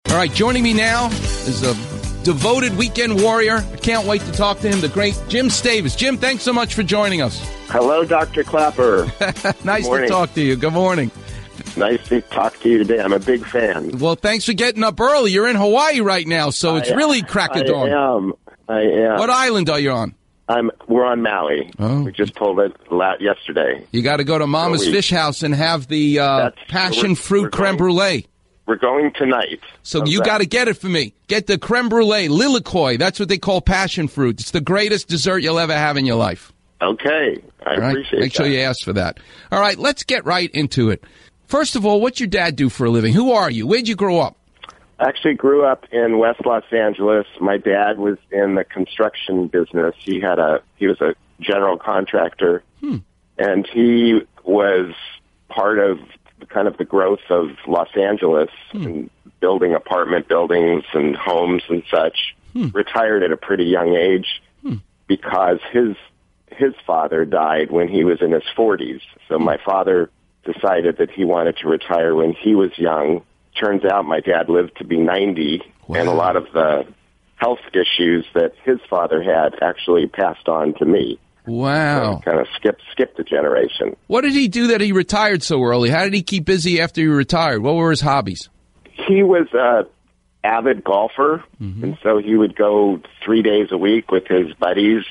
All right, joining me now is a devoted weekend warrior. I can't wait to talk to him, the great Jim Stavis. Jim, thanks so much for joining us. Hello, Dr. Clapper. Nice to talk to you. Good morning. Nice to talk to you today. I'm a big fan. Well, thanks for getting up early. You're in Hawaii right now, so it's really crack of dawn. I am. What island are you on? We're on Maui. Oh. We just pulled it yesterday. You got to go to Mama's Fish House and have the passion fruit creme brulee. We're going tonight. So you got to get it for me. Get the creme brulee, lilikoi. That's what they call passion fruit. It's the greatest dessert you'll ever have in your life. Okay. I appreciate that. Make sure you ask for that. All right, let's get right into it. First of all, what's your dad do for a living? Who are you? Where'd you grow up? I actually grew up in West Los Angeles. My dad was in the construction business. He was a general contractor, and he was part of kind of the growth of Los Angeles and building apartment buildings and homes and such. Retired at a pretty young age because his father died when he was in his 40s. So my father decided that he wanted to retire when he was young. Turns out my dad lived to be 90, and a lot of the health issues that his father had actually passed on to me. Wow. So kind of skipped a generation. What did he do that he retired so early? How did he keep busy after he retired? What were his hobbies? He was an avid golfer, and so he would go 3 days a week with his buddies,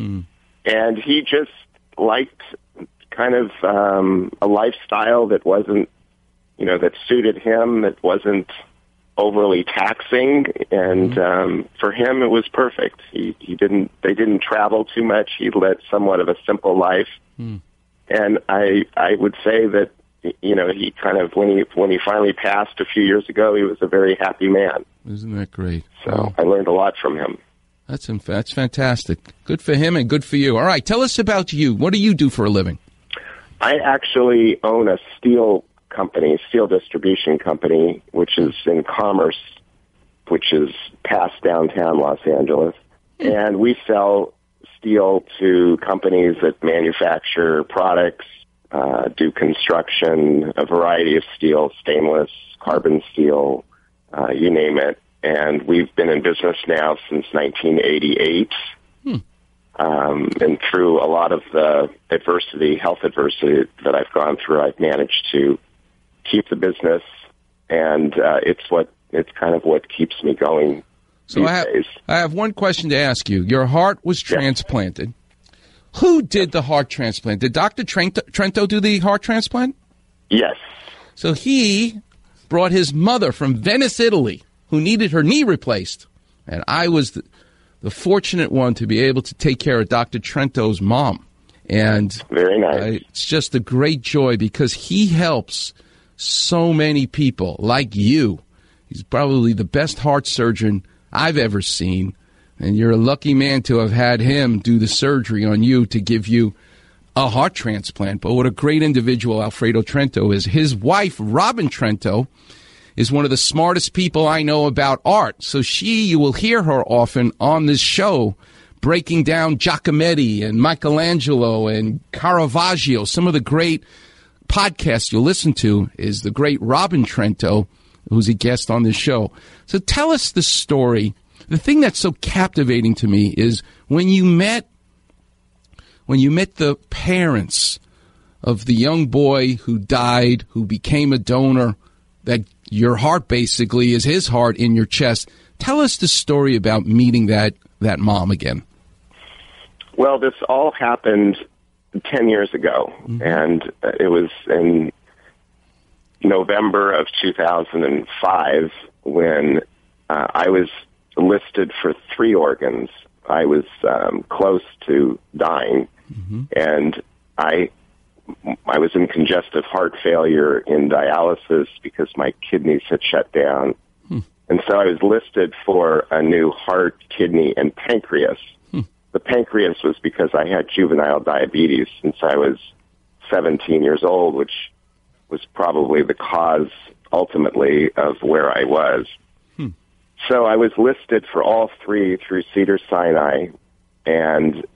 and he just liked kind of a lifestyle that wasn't, that suited him, that wasn't overly taxing, and for him it was perfect. They didn't travel too much. He led somewhat of a simple life, and I would say that he kind of when he finally passed a few years ago, he was a very happy man. Isn't that great? So I learned a lot from him. That's fantastic. Good for him and good for you. All right, tell us about you. What do you do for a living? I actually own a steel distribution company, which is in Commerce, which is past downtown Los Angeles. And we sell steel to companies that manufacture products, do construction, a variety of steel, stainless, carbon steel, you name it. And we've been in business now since 1988. And through a lot of the health adversity that I've gone through, I've managed to keep the business, and it's kind of what keeps me going. So I have one question to ask you. Your heart was transplanted. Who did the heart transplant? Did Dr. Trento do the heart transplant? Yes. So he brought his mother from Venice, Italy, who needed her knee replaced, and I was the fortunate one to be able to take care of Dr. Trento's mom. And very nice. It's just a great joy because he helps so many people like you. He's probably the best heart surgeon I've ever seen, and you're a lucky man to have had him do the surgery on you to give you a heart transplant. But what a great individual Alfredo Trento is. His wife, Robin Trento, is one of the smartest people I know about art. So you will hear her often on this show breaking down Giacometti and Michelangelo and Caravaggio. Some of the great podcasts you'll listen to is the great Robin Trento, who's a guest on this show. So tell us the story. The thing that's so captivating to me is when you met the parents of the young boy who died, who became a donor, that your heart basically is his heart in your chest. Tell us the story about meeting that that mom again? Well, this all happened 10 years ago, and it was in November of 2005 when I was listed for 3 organs. I was close to dying, and I was in congestive heart failure in dialysis because my kidneys had shut down. And so I was listed for a new heart, kidney, and pancreas. The pancreas was because I had juvenile diabetes since I was 17 years old, which was probably the cause, ultimately, of where I was. So I was listed for all 3 through Cedars-Sinai, and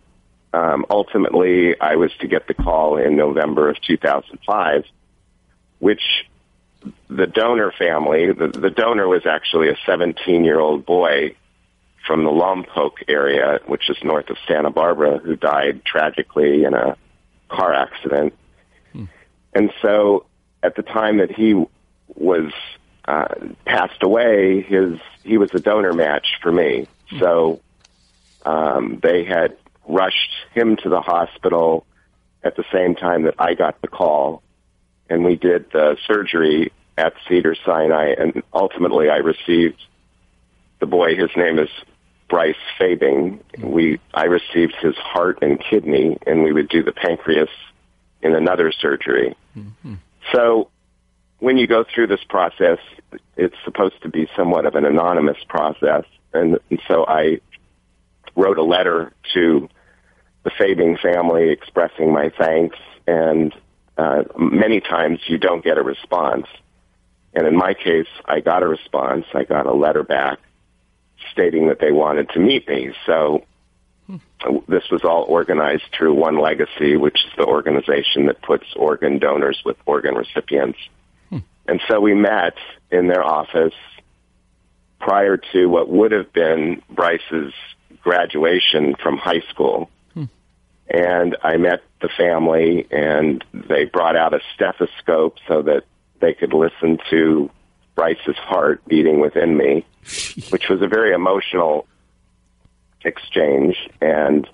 ultimately I was to get the call in November of 2005, which the donor family, the donor was actually a 17-year-old boy from the Lompoc area, which is north of Santa Barbara, who died tragically in a car accident. And so at the time that he was passed away, he was a donor match for me. So they had rushed him to the hospital at the same time that I got the call, and we did the surgery at Cedars-Sinai, and ultimately I received the boy. His name is Bryce Fabing. I received his heart and kidney, and we would do the pancreas in another surgery. Mm-hmm. So when you go through this process, it's supposed to be somewhat of an anonymous process, and so I wrote a letter to the Fabing family expressing my thanks, and many times you don't get a response. And in my case, I got a response. I got a letter back stating that they wanted to meet me. So this was all organized through One Legacy, which is the organization that puts organ donors with organ recipients. And so we met in their office prior to what would have been Bryce's graduation from high school. And I met the family, and they brought out a stethoscope so that they could listen to Bryce's heart beating within me, which was a very emotional exchange. And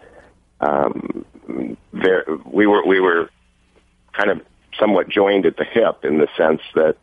we were kind of somewhat joined at the hip in the sense that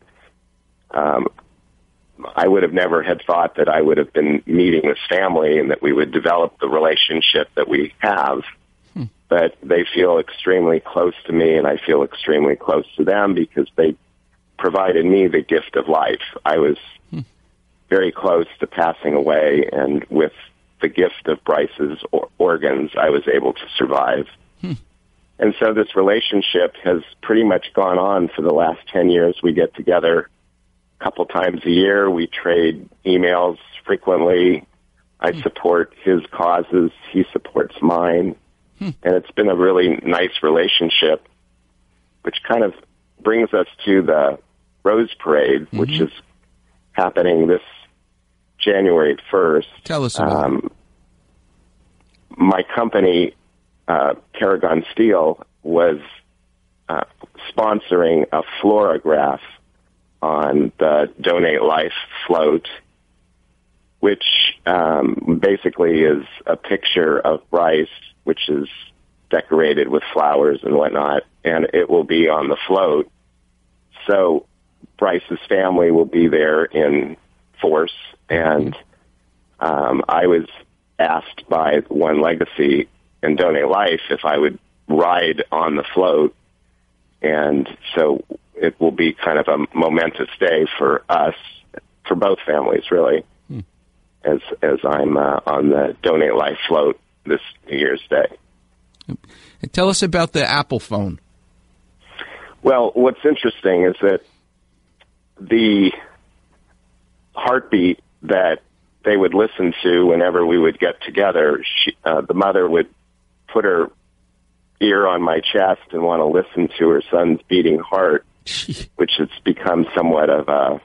I would have never had thought that I would have been meeting this family and that we would develop the relationship that we have. But they feel extremely close to me, and I feel extremely close to them because they provided me the gift of life. I was very close to passing away, and with the gift of Bryce's organs, I was able to survive. And so this relationship has pretty much gone on for the last 10 years. We get together a couple times a year. We trade emails frequently. I support his causes. He supports mine. And it's been a really nice relationship, which kind of brings us to the Rose Parade, which is happening this January 1st. Tell us about it. My company, Paragon Steel, was sponsoring a florograph on the Donate Life float, which basically is a picture of Bryce, which is decorated with flowers and whatnot, and it will be on the float. So Bryce's family will be there in force, and I was asked by One Legacy and Donate Life if I would ride on the float, and so it will be kind of a momentous day for us, for both families, really, as I'm on the Donate Life float this New Year's Day. And tell us about the Apple phone. Well, what's interesting is that the heartbeat that they would listen to whenever we would get together, the mother would put her ear on my chest and want to listen to her son's beating heart, which has become somewhat of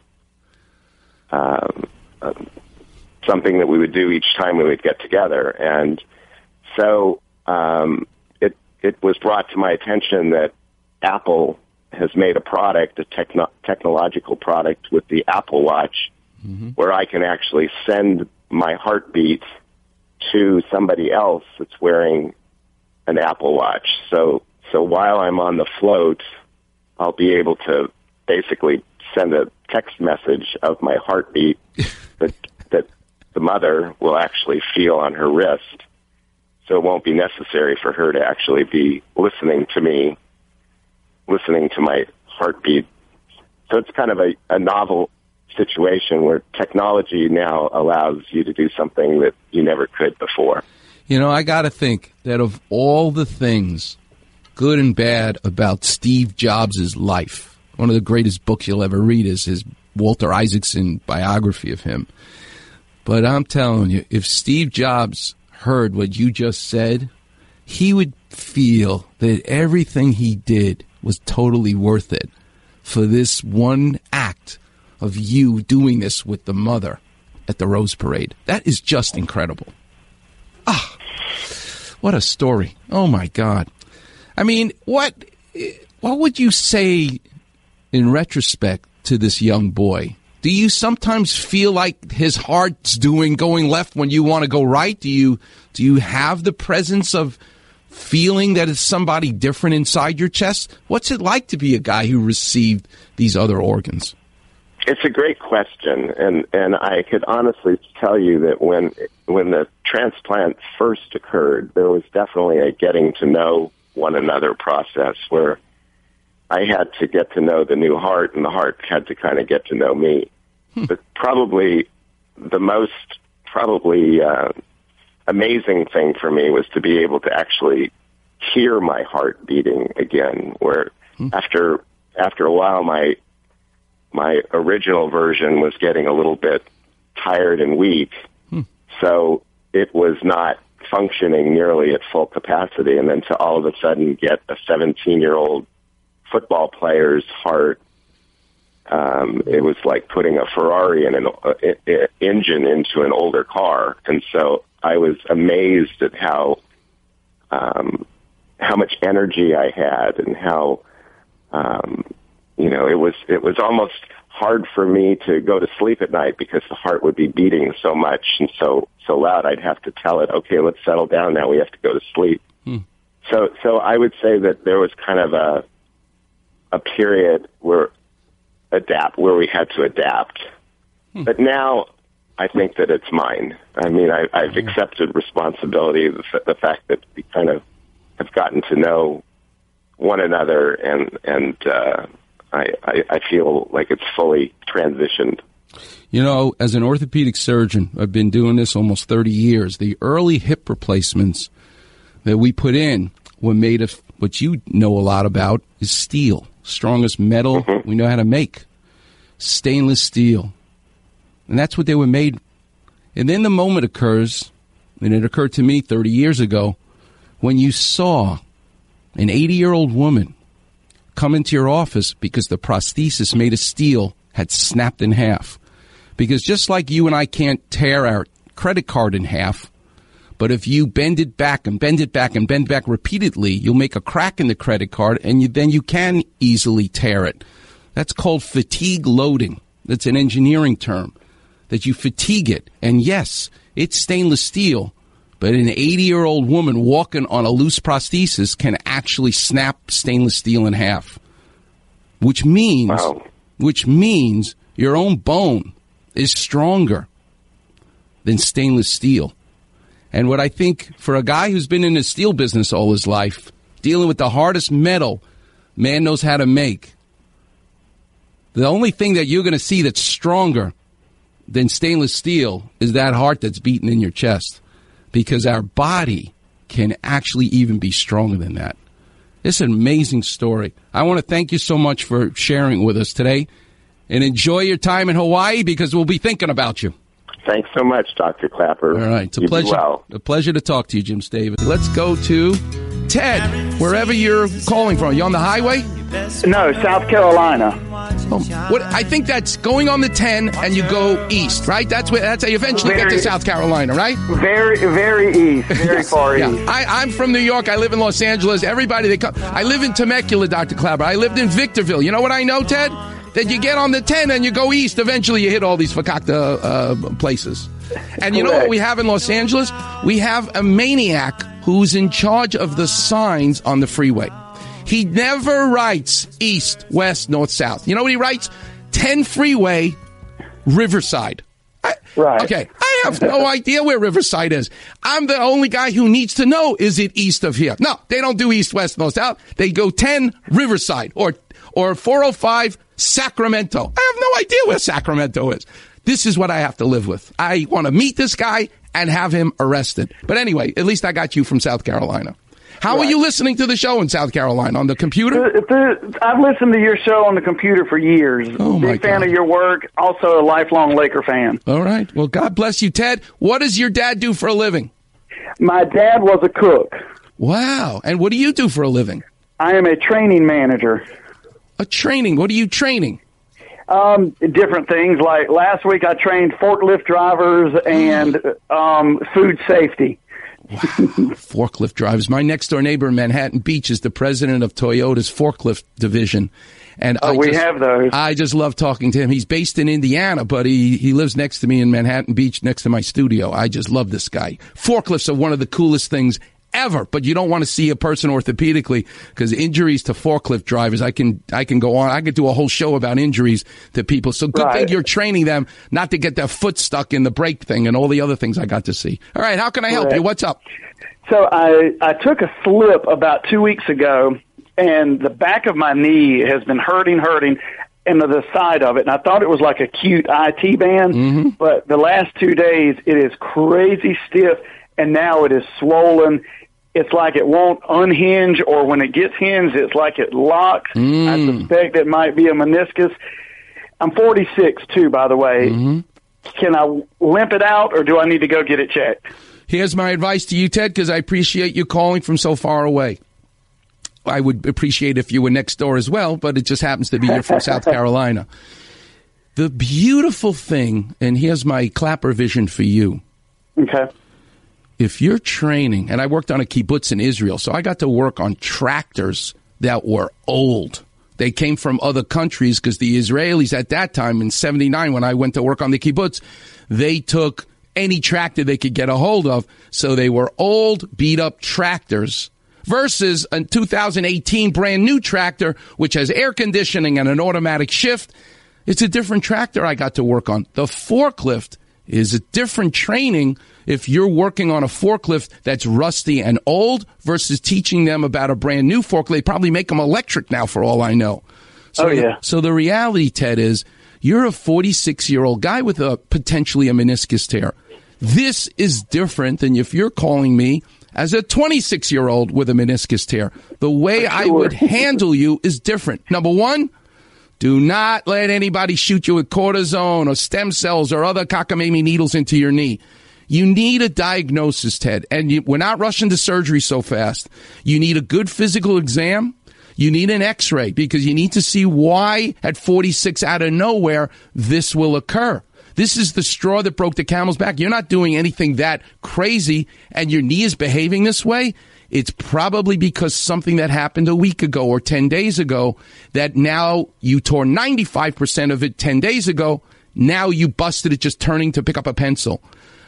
something that we would do each time we would get together. And so it was brought to my attention that Apple has made a product, a technological product with the Apple Watch, where I can actually send my heartbeat to somebody else that's wearing an Apple Watch. So while I'm on the float, I'll be able to basically send a text message of my heartbeat that the mother will actually feel on her wrist. So it won't be necessary for her to actually be listening to me, listening to my heartbeat. So it's kind of a novel situation where technology now allows you to do something that you never could before. You know, I got to think that of all the things, good and bad, about Steve Jobs' life, one of the greatest books you'll ever read is his Walter Isaacson biography of him. But I'm telling you, if Steve Jobs heard what you just said, he would feel that everything he did was totally worth it for this one act of you doing this with the mother at the Rose Parade. That is just incredible. Ah, what a story. Oh, my God. I mean, what would you say in retrospect to this young boy? Do you sometimes feel like his heart's going left when you want to go right? Do you have the presence of feeling that it's somebody different inside your chest? What's it like to be a guy who received these other organs? It's a great question, and I could honestly tell you that when the transplant first occurred, there was definitely a getting to know one another process where I had to get to know the new heart, and the heart had to kind of get to know me. But probably the most amazing thing for me was to be able to actually hear my heart beating again, where after a while my original version was getting a little bit tired and weak, so it was not functioning nearly at full capacity, and then to all of a sudden get a 17-year-old football player's heart, it was like putting a Ferrari and an engine into an older car. And so I was amazed at how much energy I had, and how it was almost hard for me to go to sleep at night because the heart would be beating so much and so loud. I'd have to tell it, okay, let's settle down now. We have to go to sleep. So I would say that there was kind of a period where we had to adapt. But now I think that it's mine. I mean, I've accepted responsibility, the fact that we kind of have gotten to know one another, and I feel like it's fully transitioned. You know, as an orthopedic surgeon, I've been doing this almost 30 years. The early hip replacements that we put in were made of what you know a lot about is steel. Strongest metal we know how to make. Stainless steel. And that's what they were made. And then the moment occurs, and it occurred to me 30 years ago, when you saw an 80-year-old woman come into your office because the prosthesis made of steel had snapped in half. Because just like you and I can't tear our credit card in half, but if you bend it back and bend it back and bend back repeatedly, you'll make a crack in the credit card, and then you can easily tear it. That's called fatigue loading. That's an engineering term, that you fatigue it. And yes, it's stainless steel, but an 80-year-old woman walking on a loose prosthesis can actually snap stainless steel in half, which means your own bone is stronger than stainless steel. And what I think for a guy who's been in the steel business all his life, dealing with the hardest metal man knows how to make, the only thing that you're going to see that's stronger than stainless steel is that heart that's beating in your chest, because our body can actually even be stronger than that. It's an amazing story. I want to thank you so much for sharing with us today, and enjoy your time in Hawaii, because we'll be thinking about you. Thanks so much, Dr. Clapper. All right. It's a pleasure. Well. A pleasure to talk to you, Jim Stavers. Let's go to Ted, wherever you're calling from. You on the highway? No, South Carolina. Oh, what? I think that's going on the 10 and you go east, right? That's how you eventually get to South Carolina, right? Very, very east. Very far east. I'm from New York. I live in Los Angeles. Everybody, I live in Temecula, Dr. Clapper. I lived in Victorville. You know what I know, Ted? That you get on the 10 and you go east. Eventually you hit all these fakakta places. And you know what we have in Los Angeles? We have a maniac who's in charge of the signs on the freeway. He never writes east, west, north, south. You know what he writes? 10 freeway, Riverside. Right. Okay. I have no idea where Riverside is. I'm the only guy who needs to know, is it east of here? No, they don't do east, west, north, south. They go 10 Riverside or 405 Sacramento. I have no idea where Sacramento is. This is what I have to live with. I want to meet this guy and have him arrested. But anyway, at least I got you from South Carolina. How are you listening to the show in South Carolina? On the computer? I've listened to your show on the computer for years. Oh, my Big fan of your work. Also a lifelong Laker fan. All right. Well, God bless you, Ted. What does your dad do for a living? My dad was a cook. Wow. And what do you do for a living? I am a training manager. A training. What are you training? Different things. Like last week, I trained forklift drivers and food safety. Wow. Forklift drivers. My next door neighbor in Manhattan Beach is the president of Toyota's forklift division. And we have those. I just love talking to him. He's based in Indiana, but he lives next to me in Manhattan Beach, next to my studio. I just love this guy. Forklifts are one of the coolest things ever, but you don't want to see a person orthopedically because injuries to forklift drivers, I can go on. I could do a whole show about injuries to people. So good thing you're training them not to get their foot stuck in the brake thing and all the other things I got to see. All right, how can I help you? What's up? So I took a slip about 2 weeks ago, and the back of my knee has been hurting, and the side of it. And I thought it was like a cute IT band, but the last 2 days it is crazy stiff, and now it is swollen. It's like it won't unhinge, or when it gets hinged, it's like it locks. I suspect it might be a meniscus. I'm 46, too, by the way. Can I limp it out, or do I need to go get it checked? Here's my advice to you, Ted, because I appreciate you calling from so far away. I would appreciate if you were next door as well, but it just happens to be you're from South Carolina. The beautiful thing, and here's my Clapper vision for you. Okay. If you're training, and I worked on a kibbutz in Israel, so I got to work on tractors that were old. They came from other countries because the Israelis at that time in 79, when I went to work on the kibbutz, they took any tractor they could get a hold of. So they were old, beat-up tractors versus a 2018 brand-new tractor, which has air conditioning and an automatic shift. It's a different tractor I got to work on. The forklift is a different training if you're working on a forklift that's rusty and old versus teaching them about a brand new forklift. They probably make them electric now for all I know. So, so the reality, Ted, is you're a 46-year-old guy with potentially a meniscus tear. This is different than if you're calling me as a 26-year-old with a meniscus tear. The way I would handle you is different. Number one, do not let anybody shoot you with cortisone or stem cells or other cockamamie needles into your knee. You need a diagnosis, Ted, and we're not rushing to surgery so fast. You need a good physical exam. You need an x-ray because you need to see why at 46 out of nowhere this will occur. This is the straw that broke the camel's back. You're not doing anything that crazy and your knee is behaving this way. It's probably because something that happened a week ago or 10 days ago that now you tore 95% of it 10 days ago. Now you busted it just turning to pick up a pencil.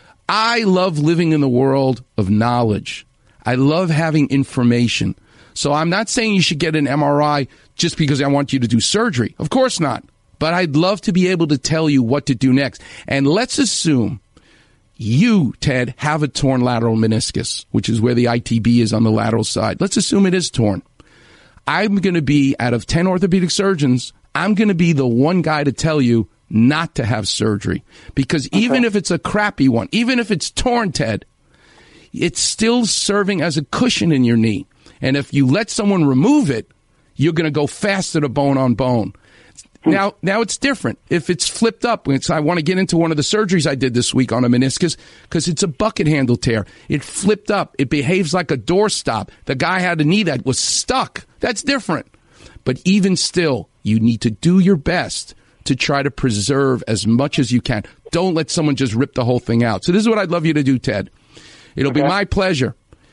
I love living in the world of knowledge. I love having information. So I'm not saying you should get an MRI just because I want you to do surgery. Of course not. But I'd love to be able to tell you what to do next. And let's assume you, Ted, have a torn lateral meniscus, which is where the ITB is on the lateral side. Let's assume it is torn. I'm going to be, out of 10 orthopedic surgeons, I'm going to be the one guy to tell you not to have surgery. Because even if it's a crappy one, even if it's torn, Ted, it's still serving as a cushion in your knee. And if you let someone remove it, you're going to go faster to bone on bone. Now it's different. If it's flipped up, I want to get into one of the surgeries I did this week on a meniscus because it's a bucket handle tear. It flipped up. It behaves like a doorstop. The guy had a knee that was stuck. That's different. But even still, you need to do your best to try to preserve as much as you can. Don't let someone just rip the whole thing out. So this is what I'd love you to do, Ted. It'll be my pleasure.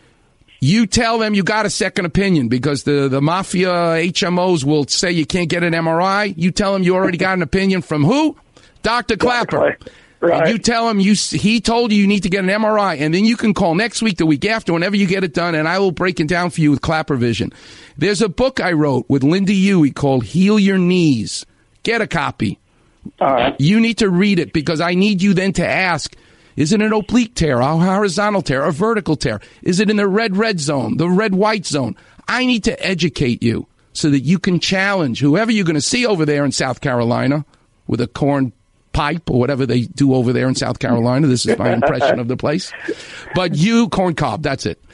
You tell them you got a second opinion because the mafia HMOs will say you can't get an MRI. You tell them you already got an opinion from who? Dr. Clapper. Right. And you tell him he told you need to get an MRI, and then you can call next week, the week after, whenever you get it done, and I will break it down for you with Clapper Vision. There's a book I wrote with Linda Huey called Heal Your Knees. Get a copy. All right. You need to read it because I need you then to ask, is it an oblique tear, a horizontal tear, a vertical tear? Is it in the red zone, the red-white zone? I need to educate you so that you can challenge whoever you're going to see over there in South Carolina with a corn pipe or whatever they do over there in South Carolina. This is my impression of the place. But corn cob, that's it.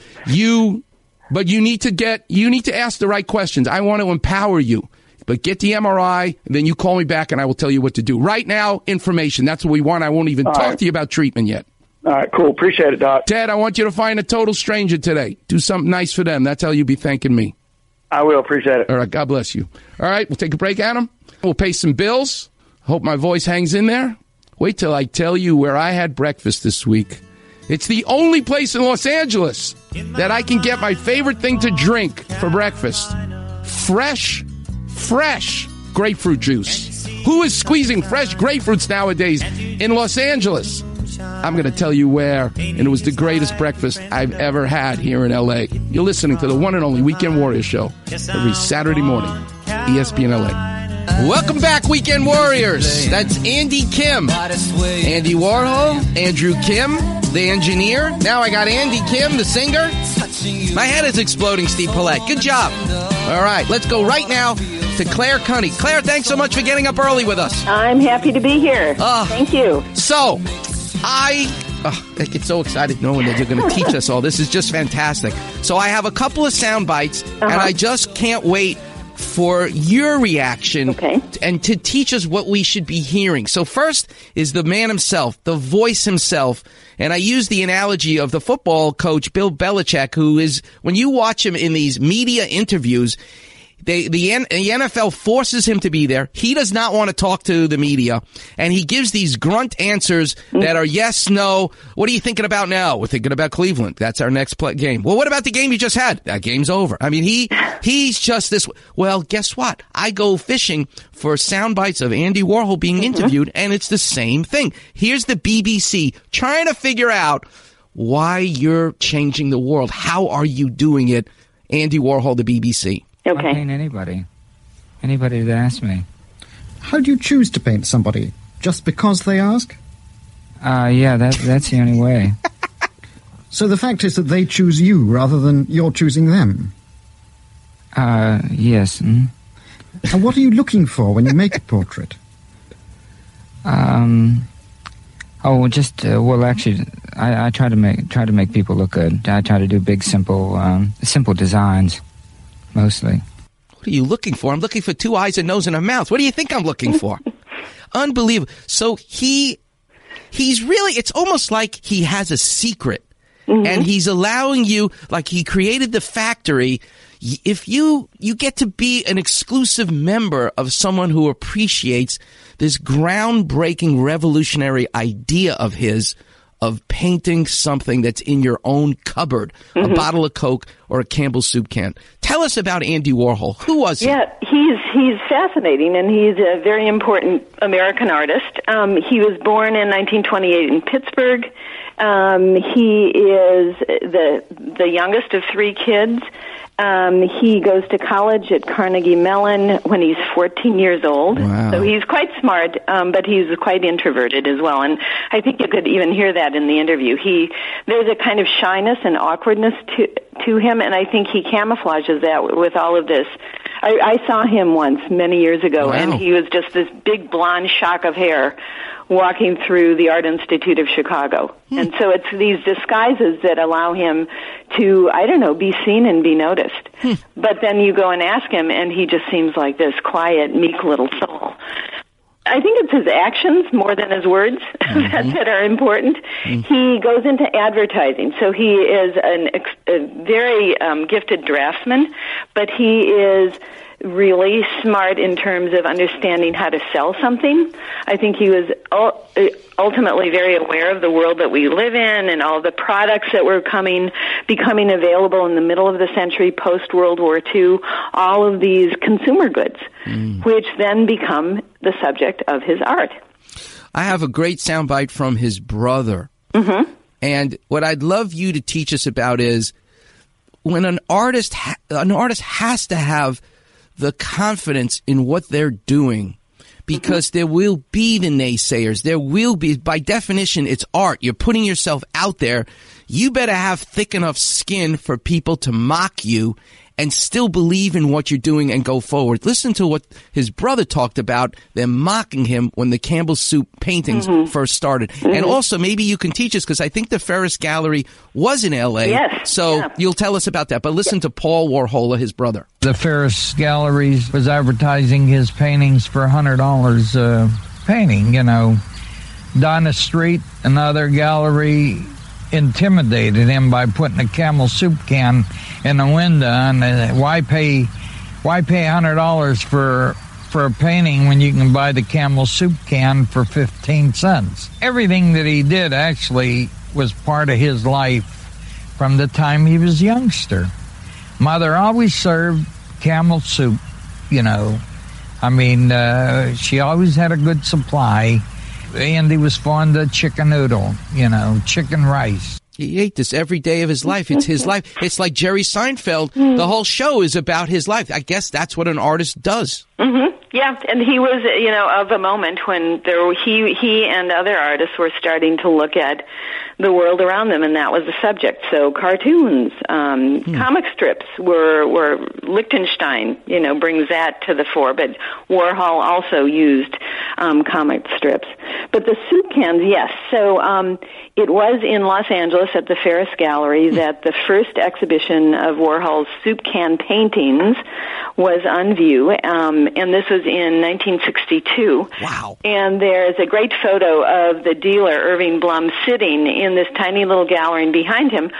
But you need to ask the right questions. I want to empower you. But get the MRI, and then you call me back, and I will tell you what to do. Right now, information. That's what we want. I won't even talk to you about treatment yet. All right, cool. Appreciate it, Doc. Ted, I want you to find a total stranger today. Do something nice for them. That's how you'll be thanking me. I will. Appreciate it. All right. God bless you. All right. We'll take a break, Adam. We'll pay some bills. Hope my voice hangs in there. Wait till I tell you where I had breakfast this week. It's the only place in Los Angeles that I can get my favorite thing to drink for breakfast. Fresh grapefruit juice. Who is squeezing fresh grapefruits nowadays in Los Angeles? I'm going to tell you where, and it was the greatest breakfast I've ever had here in L.A. You're listening to the one and only Weekend Warrior Show every Saturday morning, ESPN L.A. Welcome back, Weekend Warriors. That's Andy Kim. Andy Warhol, Andrew Kim, the engineer. Now I got Andy Kim, the singer. My head is exploding, Steve Paulette. Good job. All right, let's go right now to Claire Cunny. Claire, thanks so much for getting up early with us. I'm happy to be here. Thank you. So, I get so excited knowing that you're going to teach us all. This is just fantastic. So I have a couple of sound bites, and I just can't wait for your reaction and to teach us what we should be hearing. So first is the man himself, the voice himself. And I use the analogy of the football coach, Bill Belichick, who is, when you watch him in these media interviews, the NFL forces him to be there. He does not want to talk to the media, and he gives these grunt answers that are yes, no. What are you thinking about now? We're thinking about Cleveland. That's our next game. Well, what about the game you just had? That game's over. I mean, he's just this. Well, guess what? I go fishing for sound bites of Andy Warhol being interviewed, and it's the same thing. Here's the BBC trying to figure out why you're changing the world. How are you doing it? Andy Warhol, the BBC. Okay. I paint anybody that asks me. How do you choose to paint somebody? Just because they ask? Yeah, that's the only way. So the fact is that they choose you rather than you're choosing them? Yes. And what are you looking for when you make a portrait? Actually, I try to make people look good. I try to do big, simple designs. Mostly. What are you looking for? I'm looking for 2 eyes, a nose, and a mouth. What do you think I'm looking for? Unbelievable. So he's really, it's almost like he has a secret. And he's allowing you, like he created the factory. If you get to be an exclusive member of someone who appreciates this groundbreaking, revolutionary idea of his, of painting something that's in your own cupboard, a bottle of Coke or a Campbell's soup can. Tell us about Andy Warhol. Who was he? Yeah, he's fascinating, and he's a very important American artist. He was born in 1928 in Pittsburgh. He is the youngest of 3 kids. He goes to college at Carnegie Mellon when he's 14 years old. Wow. So he's quite smart, but he's quite introverted as well. And I think you could even hear that in the interview. There's a kind of shyness and awkwardness to him, and I think he camouflages that with all of this. I saw him once many years ago, and he was just this big blonde shock of hair walking through the Art Institute of Chicago. And so it's these disguises that allow him to, be seen and be noticed. But then you go and ask him, and he just seems like this quiet, meek little soul. I think it's his actions more than his words that are important. He goes into advertising, so he is a very gifted draftsman, but he is really smart in terms of understanding how to sell something. I think he was ultimately very aware of the world that we live in and all the products that were becoming available in the middle of the century, post-World War II, all of these consumer goods, which then become the subject of his art. I have a great soundbite from his brother. And what I'd love you to teach us about is when an artist has to have the confidence in what they're doing, because there will be the naysayers. There will be, by definition, it's art. You're putting yourself out there. You better have thick enough skin for people to mock you and still believe in what you're doing and go forward. Listen to what his brother talked about, them mocking him when the Campbell's Soup paintings first started. And also, maybe you can teach us, because I think the Ferris Gallery was in L.A., so you'll tell us about that. But listen to Paul Warhol, his brother. The Ferris Gallery was advertising his paintings for $100 painting, Donna Street, another gallery, intimidated him by putting a Camel soup can in the window, and why pay Why pay $100 for a painting when you can buy the Campbell soup can for 15 cents? Everything that he did actually was part of his life from the time he was a youngster. Mother always served Campbell soup, you know. I mean, she always had a good supply. Andy was fond of chicken noodle, you know, chicken rice. He ate this every day of his life. It's his life. It's like Jerry Seinfeld. The whole show is about his life. I guess that's what an artist does. Mm-hmm. Yeah, and he was, you know, of a moment when he and other artists were starting to look at the world around them, and that was the subject. So cartoons, comic strips were Lichtenstein, you know, brings that to the fore, but Warhol also used comic strips. But the soup cans, yes. So it was in Los Angeles at the Ferris Gallery that the first exhibition of Warhol's soup can paintings was on view, and this was in 1962. Wow. And there's a great photo of the dealer, Irving Blum, sitting in this tiny little gallery, and behind him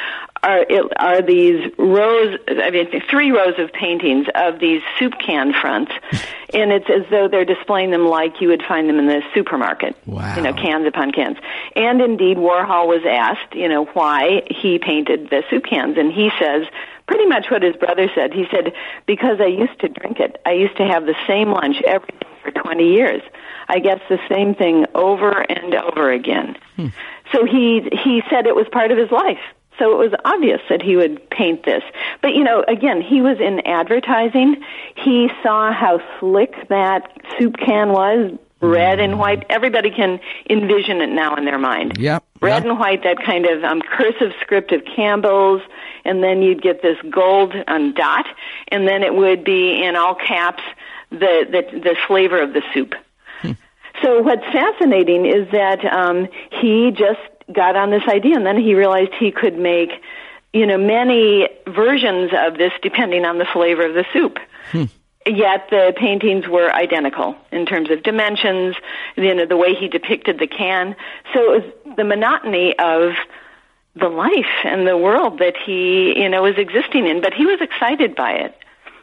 are these rows, I mean, 3 rows of paintings of these soup can fronts, and it's as though they're displaying them like you would find them in the supermarket. Wow. You know, cans upon cans. And indeed, Warhol was asked, you know, why he painted the soup cans, and he says pretty much what his brother said. He said, because I used to drink it. I used to have the same lunch every day for 20 years. I guess the same thing over and over again. So he said it was part of his life. So it was obvious that he would paint this. But, you know, again, he was in advertising. He saw how slick that soup can was, red and white. Everybody can envision it now in their mind. Yep. Red and white, that kind of cursive script of Campbell's, and then you'd get this gold dot, and then it would be in all caps the flavor of the soup. So what's fascinating is that he just got on this idea, and then he realized he could make, you know, many versions of this depending on the flavor of the soup. Yet the paintings were identical in terms of dimensions, you know, the way he depicted the can. So it was the monotony of the life and the world that he, you know, was existing in, but he was excited by it.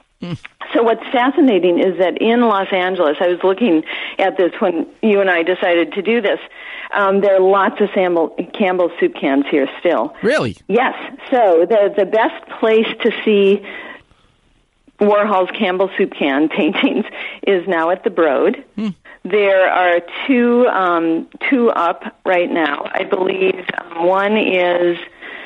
So what's fascinating is that in Los Angeles, I was looking at this when you and I decided to do this, there are lots of Campbell soup cans here still. Really? Yes. So the best place to see Warhol's Campbell soup can paintings is now at the Broad. There are two up right now. I believe one is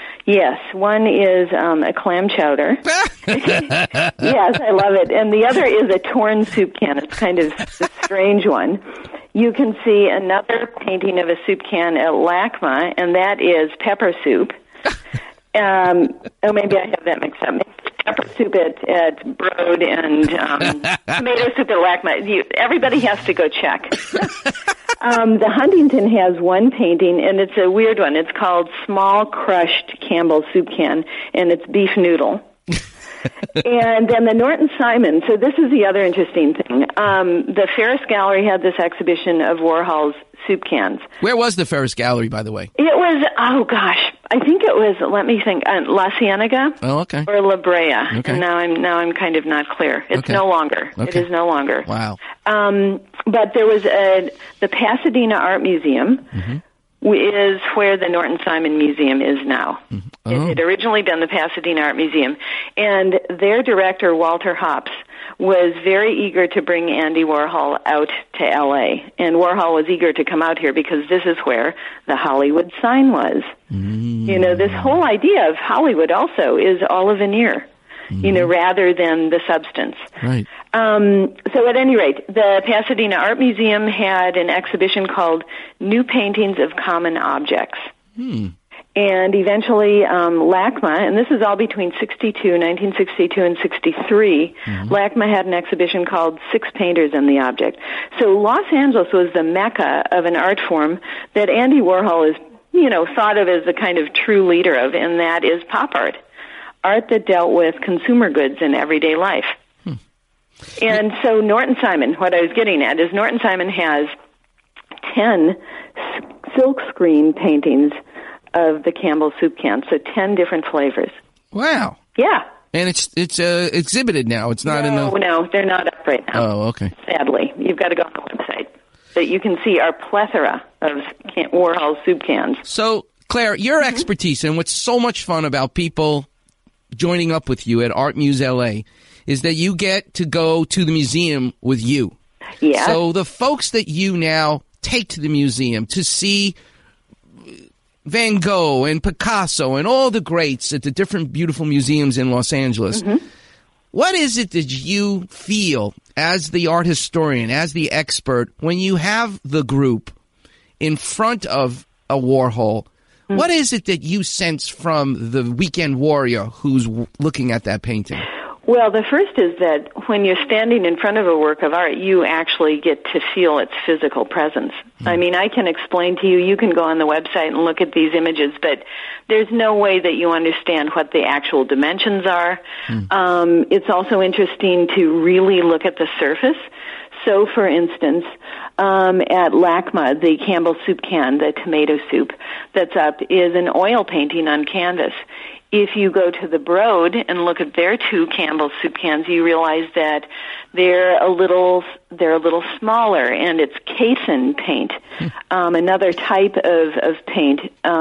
a clam chowder. Yes, I love it. And the other is a torn soup can. It's kind of a strange one. You can see another painting of a soup can at LACMA, and that is pepper soup. Maybe I have that mixed up. Pepper soup at Broad and tomato soup at LACMA. Everybody has to go check. The Huntington has one painting, and it's a weird one. It's called Small Crushed Campbell Soup Can, and it's beef noodle. And then the Norton Simon, so this is the other interesting thing. The Ferris Gallery had this exhibition of Warhol's soup cans. Where was the Ferris Gallery, by the way? It was, I think it was, let me think, La Cienega. Oh, okay. Or La Brea. Okay. And now I'm kind of not clear. It's no longer. Okay. It is no longer. Wow. But there was the Pasadena Art Museum, is where the Norton Simon Museum is now. It had originally been the Pasadena Art Museum, and their director, Walter Hopps, was very eager to bring Andy Warhol out to L.A., and Warhol was eager to come out here because this is where the Hollywood sign was. You know, this whole idea of Hollywood also is all a veneer, you know, rather than the substance. Right. So at any rate, the Pasadena Art Museum had an exhibition called New Paintings of Common Objects. And eventually, LACMA, and this is all between 1962 and 63, LACMA had an exhibition called Six Painters and the Object. So Los Angeles was the mecca of an art form that Andy Warhol is, you know, thought of as the kind of true leader of, and that is pop art. Art that dealt with consumer goods in everyday life. And so Norton Simon, what I was getting at is Norton Simon has 10 silkscreen paintings of the Campbell soup can, so 10 different flavors. Wow. Yeah, And it's exhibited now. It's not in the... No, they're not up right now. Oh, okay. Sadly. You've got to go on the website. But you can see our plethora of Warhol soup cans. So, Claire, your expertise and what's so much fun about people joining up with you at Art Muse LA is that you get to go to the museum with you. Yeah. So the folks that you now take to the museum to see Van Gogh and Picasso and all the greats at the different beautiful museums in Los Angeles, what is it that you feel as the art historian, as the expert, when you have the group in front of a Warhol? What is it that you sense from the weekend warrior who's looking at that painting? Well, the first is that when you're standing in front of a work of art, you actually get to feel its physical presence. I mean, I can explain to you, you can go on the website and look at these images, but there's no way that you understand what the actual dimensions are. It's also interesting to really look at the surface. So, for instance, at LACMA, the Campbell soup can, the tomato soup that's up, is an oil painting on canvas. If you go to the Broad and look at their two Campbell soup cans, you realize that they're a little smaller, and it's casein paint, another type of paint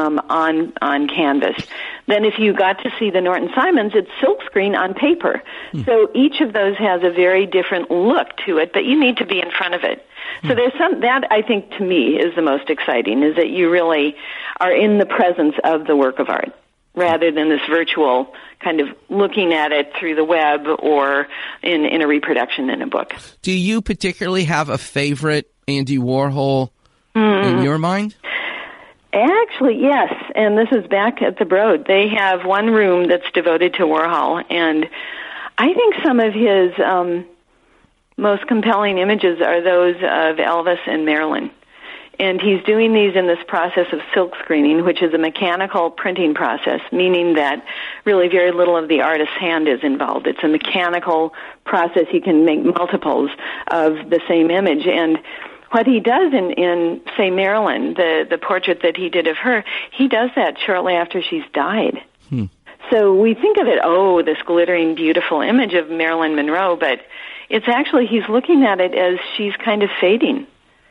on canvas. Then if you got to see the Norton Simons, it's silkscreen on paper. So each of those has a very different look to it, but you need to be in front of it. So there's that I think to me is the most exciting, is that you really are in the presence of the work of art, rather than this virtual kind of looking at it through the web or in a reproduction in a book. Do you particularly have a favorite Andy Warhol in your mind? Actually, yes, and this is back at the Broad. They have one room that's devoted to Warhol, and I think some of his most compelling images are those of Elvis and Marilyn. And he's doing these in this process of silk screening, which is a mechanical printing process, meaning that really very little of the artist's hand is involved. It's a mechanical process. He can make multiples of the same image. And what he does in say, Marilyn, the portrait that he did of her, he does that shortly after she's died. So we think of it, this glittering, beautiful image of Marilyn Monroe, but it's actually, he's looking at it as she's kind of fading.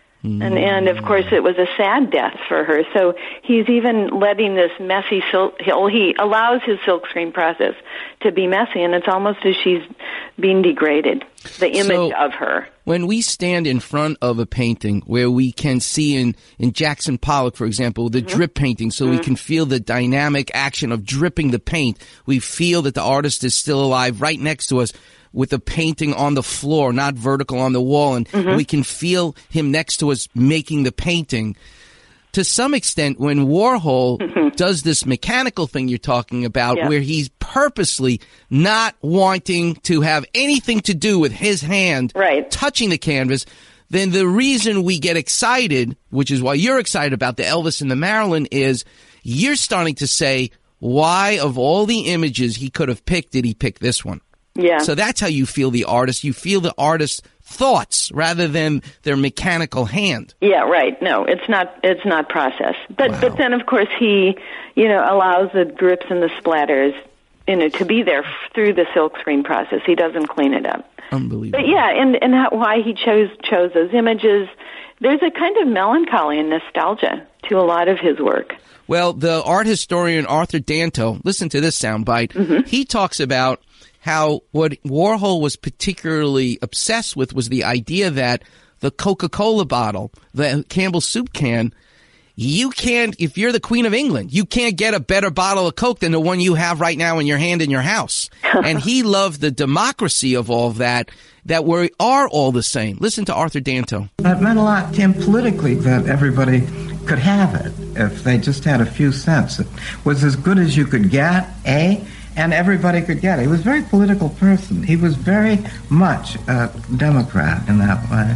And of course, it was a sad death for her. So he's even letting this messy he allows his silkscreen process to be messy, and it's almost as she's being degraded, the image of her. When we stand in front of a painting where we can see in Jackson Pollock, for example, the drip painting, so we can feel the dynamic action of dripping the paint, we feel that the artist is still alive right next to us, with the painting on the floor, not vertical on the wall, and we can feel him next to us making the painting. To some extent, when Warhol does this mechanical thing you're talking about, where he's purposely not wanting to have anything to do with his hand touching the canvas, then the reason we get excited, which is why you're excited about the Elvis and the Marilyn, is you're starting to say, why of all the images he could have picked, did he pick this one? Yeah. So that's how you feel the artist. You feel the artist's thoughts rather than their mechanical hand. Yeah, right. No, it's not process. But then of course he, allows the drips and the splatters, to be there through the silkscreen process. He doesn't clean it up. Unbelievable. But yeah, and why he chose those images. There's a kind of melancholy and nostalgia to a lot of his work. Well, the art historian Arthur Danto, listen to this soundbite. He talks about how what Warhol was particularly obsessed with was the idea that the Coca-Cola bottle, the Campbell soup can, you can't, if you're the Queen of England, you can't get a better bottle of Coke than the one you have right now in your hand in your house. And he loved the democracy of all of that we are all the same. Listen to Arthur Danto. That meant a lot to him politically, that everybody could have it if they just had a few cents. It was as good as you could get, and everybody could get it. He was a very political person. He was very much a Democrat in that way.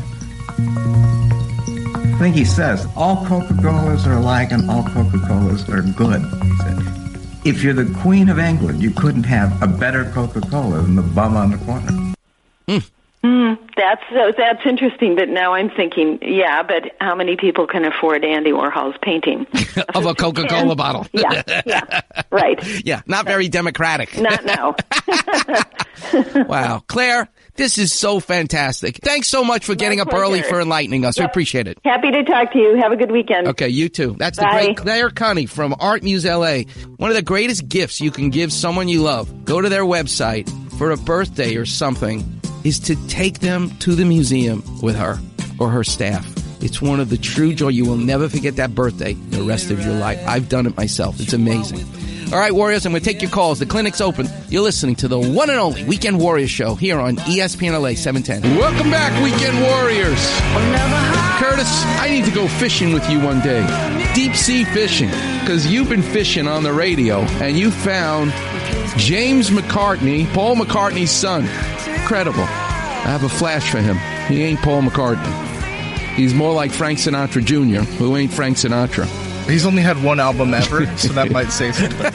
I think he says, all Coca-Colas are alike and all Coca-Colas are good, he said. If you're the Queen of England, you couldn't have a better Coca-Cola than the bum on the corner. That's interesting, but now I'm thinking, but how many people can afford Andy Warhol's painting? Of a Coca-Cola bottle. Yeah, right. Yeah, not very democratic. Not now. Wow. Claire, this is so fantastic. Thanks so much for getting up early for enlightening us. We appreciate it. Happy to talk to you. Have a good weekend. Okay, you too. That's the great Claire Cunny from Art Muse LA. One of the greatest gifts you can give someone you love. Go to their website for a birthday or something, is to take them to the museum with her or her staff. It's one of the true joy. You will never forget that birthday the rest of your life. I've done it myself. It's amazing. All right, Warriors, I'm going to take your calls. The clinic's open. You're listening to the one and only Weekend Warriors show here on ESPN LA 710. Welcome back, Weekend Warriors. Curtis, I need to go fishing with you one day. Deep sea fishing, because you've been fishing on the radio, and you found James McCartney, Paul McCartney's son. Incredible. I have a flash for him. He ain't Paul McCartney. He's more like Frank Sinatra Jr., who ain't Frank Sinatra. He's only had one album ever, so that might say something.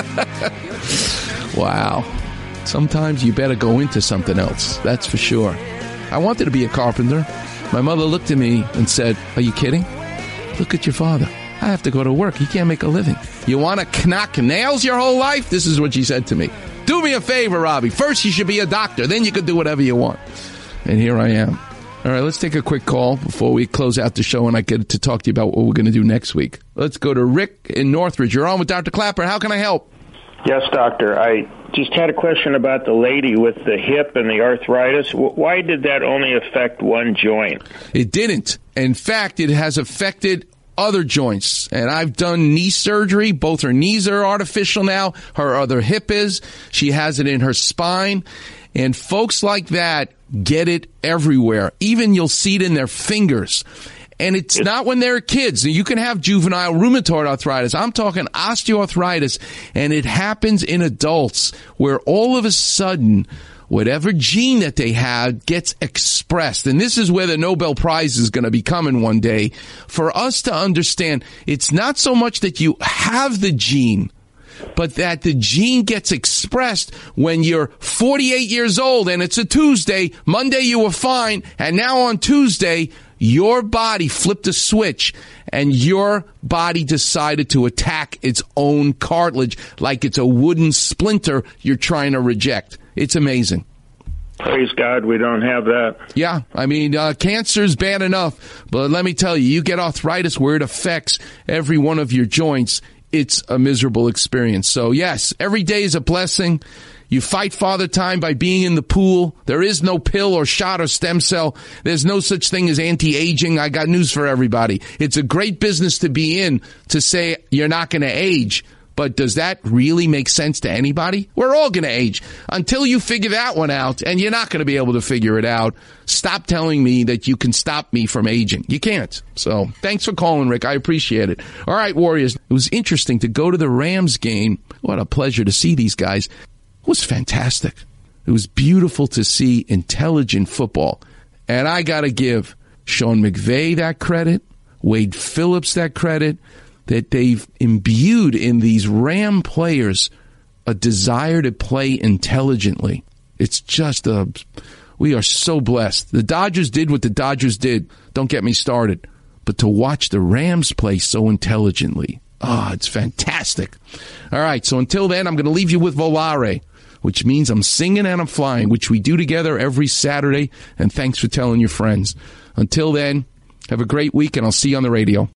Wow. Sometimes you better go into something else. That's for sure. I wanted to be a carpenter. My mother looked at me and said, "Are you kidding? Look at your father. I have to go to work. He can't make a living. You want to knock nails your whole life?" This is what she said to me. "Do me a favor, Robbie. First you should be a doctor. Then you can do whatever you want." And here I am. All right, let's take a quick call before we close out the show and I get to talk to you about what we're going to do next week. Let's go to Rick in Northridge. You're on with Dr. Clapper. How can I help? Yes, doctor. I just had a question about the lady with the hip and the arthritis. Why did that only affect one joint? It didn't. In fact, it has affected other joints. And I've done knee surgery. Both her knees are artificial now. Her other hip is. She has it in her spine. And folks like that get it everywhere. Even you'll see it in their fingers. And it's not when they're kids. You can have juvenile rheumatoid arthritis. I'm talking osteoarthritis. And it happens in adults where all of a sudden, whatever gene that they have gets expressed. And this is where the Nobel Prize is going to be coming one day. For us to understand, it's not so much that you have the gene, but that the gene gets expressed when you're 48 years old and it's a Tuesday. Monday you were fine, and now on Tuesday, your body flipped a switch and your body decided to attack its own cartilage like it's a wooden splinter you're trying to reject. It's amazing. Praise God, we don't have that. Yeah, I mean, cancer's bad enough, but let me tell you, you get arthritis where it affects every one of your joints. It's a miserable experience. So, yes, every day is a blessing. You fight Father Time by being in the pool. There is no pill or shot or stem cell. There's no such thing as anti-aging. I got news for everybody. It's a great business to be in to say you're not going to age. But does that really make sense to anybody? We're all going to age. Until you figure that one out, and you're not going to be able to figure it out, stop telling me that you can stop me from aging. You can't. So thanks for calling, Rick. I appreciate it. All right, Warriors. It was interesting to go to the Rams game. What a pleasure to see these guys. It was fantastic. It was beautiful to see intelligent football. And I got to give Sean McVay that credit, Wade Phillips that credit, that they've imbued in these Ram players a desire to play intelligently. It's just we are so blessed. The Dodgers did what the Dodgers did. Don't get me started. But to watch the Rams play so intelligently, it's fantastic. All right, so until then, I'm going to leave you with Volare, which means I'm singing and I'm flying, which we do together every Saturday. And thanks for telling your friends. Until then, have a great week, and I'll see you on the radio.